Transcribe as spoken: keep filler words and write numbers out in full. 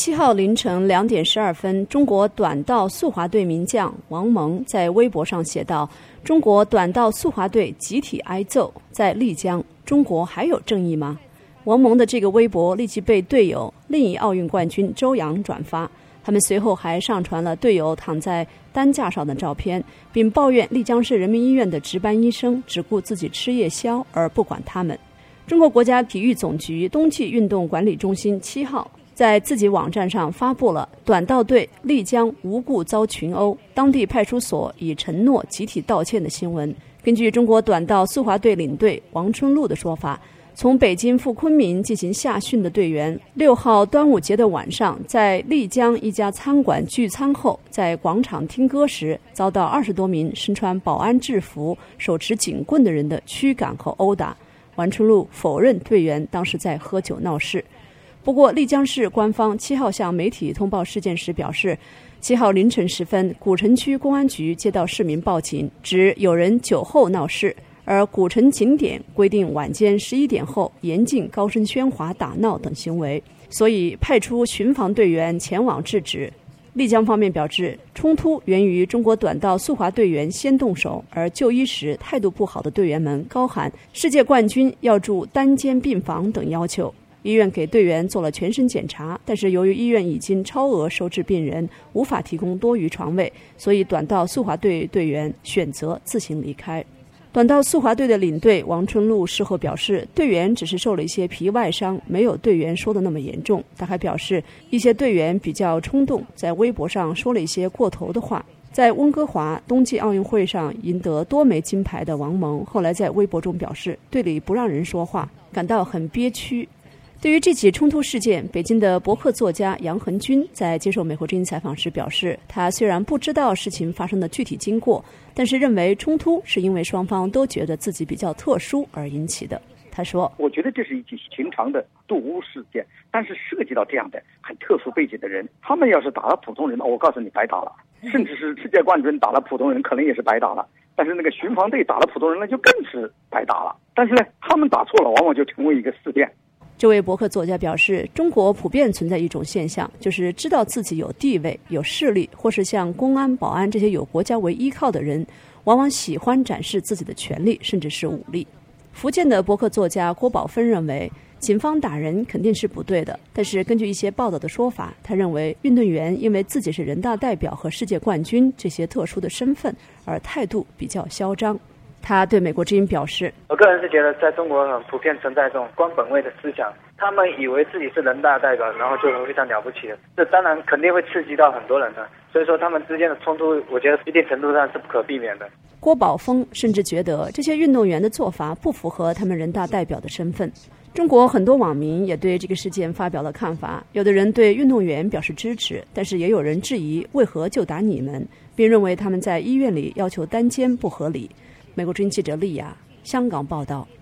七号凌晨两点十二分，中国短道速滑队名将王蒙在微博上写道：“中国短道速滑队集体挨揍，在丽江，中国还有正义吗？”王蒙的这个微博立即被队友另一奥运冠军周洋转发，他们随后还上传了队友躺在担架上的照片，并抱怨丽江市人民医院的值班医生只顾自己吃夜宵而不管他们。中国国家体育总局冬季运动管理中心七号在自己网站上发布了短道队丽江无故遭群殴，当地派出所已承诺集体道歉的新闻。根据中国短道速滑队领队王春露的说法，从北京赴昆明进行夏训的队员，六号端午节的晚上在丽江一家餐馆聚餐后，在广场听歌时，遭到二十多名身穿保安制服、手持警棍的人的驱赶和殴打。王春露否认队员当时在喝酒闹事。不过，丽江市官方七号向媒体通报事件时表示，七号凌晨时分，古城区公安局接到市民报警，指有人酒后闹事，而古城景点规定晚间十一点后严禁高声喧哗、打闹等行为，所以派出巡防队员前往制止。丽江方面表示，冲突源于中国短道速滑队员先动手，而就医时态度不好的队员们高喊世界冠军要住单间病房等要求。医院给队员做了全身检查，但是由于医院已经超额收治病人，无法提供多余床位，所以短道速滑队队员选择自行离开。短道速滑队的领队王春露事后表示，队员只是受了一些皮外伤，没有队员说的那么严重。他还表示，一些队员比较冲动，在微博上说了一些过头的话。在温哥华冬季奥运会上赢得多枚金牌的王蒙，后来在微博中表示，队里不让人说话，感到很憋屈。对于这起冲突事件，北京的博客作家杨恒军在接受美国之音采访时表示，他虽然不知道事情发生的具体经过，但是认为冲突是因为双方都觉得自己比较特殊而引起的。他说， 我觉得这是一起寻常的斗殴事件，但是涉及到这样的很特殊背景的人，他们要是打了普通人，我告诉你白打了，甚至是世界冠军打了普通人可能也是白打了，但是那个巡防队打了普通人那就更是白打了。但是呢，他们打错了往往就成为一个事件。 这位博客作家表示，中国普遍存在一种现象，就是知道自己有地位、有势力，或是像公安、保安这些有国家为依靠的人，往往喜欢展示自己的权力，甚至是武力。福建的博客作家郭宝芬认为，警方打人肯定是不对的，但是根据一些报道的说法，他认为运动员因为自己是人大代表和世界冠军这些特殊的身份，而态度比较嚣张。他对美国之音表示， 我个人是觉得在中国很普遍存在这种官本位的思想，他们以为自己是人大代表，然后就非常了不起的，这当然肯定会刺激到很多人的，所以说他们之间的冲突我觉得一定程度上是不可避免的。 郭宝峰甚至觉得这些运动员的做法不符合他们人大代表的身份。中国很多网民也对这个事件发表了看法，有的人对运动员表示支持，但是也有人质疑为何就打你们，并认为他们在医院里要求单间不合理。美国之音记者丽亚，香港报道。